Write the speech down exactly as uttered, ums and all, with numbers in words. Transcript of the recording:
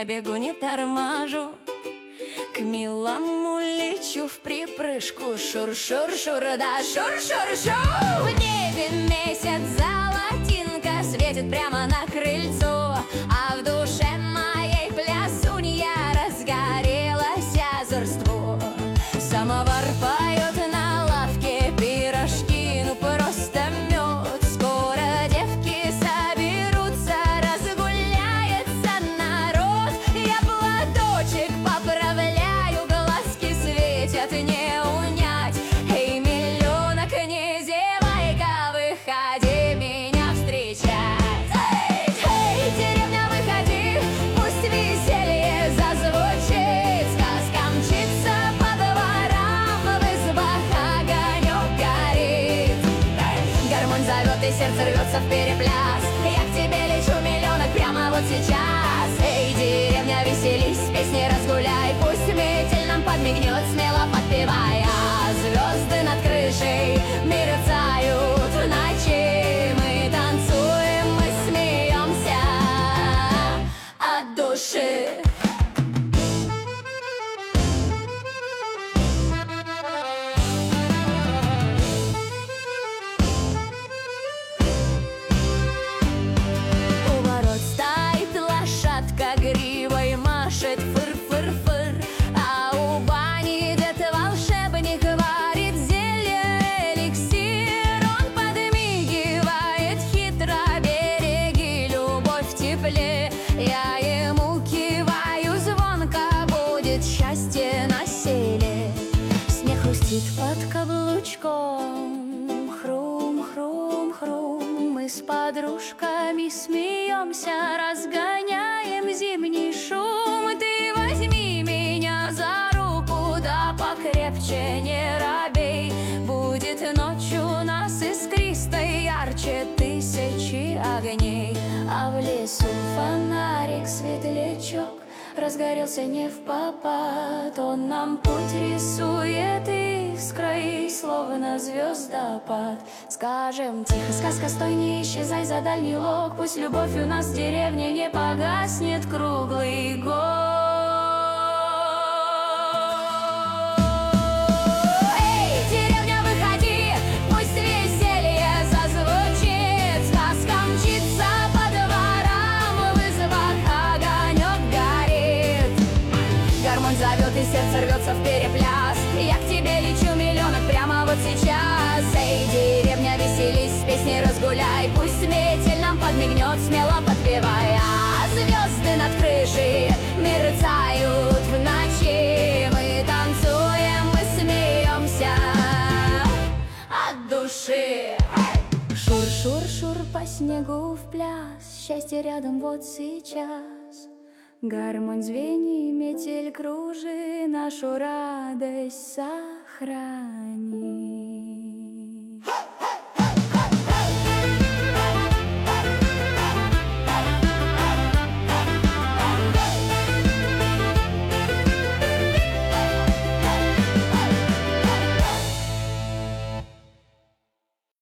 я бегу, не торможу. К милому лечу в припрыжку. Шур-шур-шур, да шур-шур-шур. В небе месяц золотинка светит прямо на крыльцо, а в душе моей плясунья разгорелось озорство. Самовар поет на лавке, пирожки, ну просто мед. Скоро девки соберутся, разгуляется народ. Я платочек поправляю, глазки светят, не унять. Эй, миллионок, не зевай-ка, выходи меня встречать. Эй, эй, деревня, выходи, пусть веселье зазвучит. Сказка мчится по дворам, в избах огонек горит. Гармонь зовет, и сердце рвется в перепляс. Я к тебе лечу, миллионок, прямо вот сейчас. Эй, деревня, веселись, песни разгуляй. Пусть метель нам подмигнет, смело подпевая. Звезды над крышей мерцают в ночи. Мы танцуем, мы смеемся от души. У ворот стоит лошадка, гривой машет фыр-фыр-фыр. А у бани дед волшебник варит зелье, эликсир. Он подмигивает хитро, береги любовь в тепле. Я ему киваю звонко, будет счастье на селе. Снег хрустит под каблучком, хрум-хрум-хрум. Мы с подружками смеемся, разгоняем зимний шум. Ты возьми меня за руку, да покрепче, не робей. Будет ночь у нас искристой, ярче тысячи огней. А в лесу фонарик, светлячок разгорелся не впопад. Он нам путь рисует искрой, словно звездопад. Скажем тихо, сказка, стой, не исчезай за дальний лог. Пусть любовь у нас в деревне не погаснет круглый год. Эй, деревня, выходи, пусть веселье зазвучит. Сказка мчится по дворам, в избах огонек горит. Гармонь зовет, и сердце рвется в перепляс. Я к тебе лечу, миллионок, прямо вот сейчас. Эй, деревня, веселись, песни разгуляй. Пусть метель нам подмигнет, смело подпевая. Звезды над крышей мерцают в ночи. Мы танцуем, мы смеемся от души. Шур-шур-шур по снегу в пляс, счастье рядом вот сейчас. Гармонь звени, метель кружи, нашу радость сохрани.